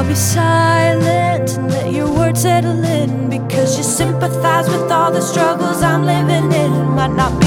I'll be silent and let your words settle in, because you sympathize with all the struggles I'm living in. Might not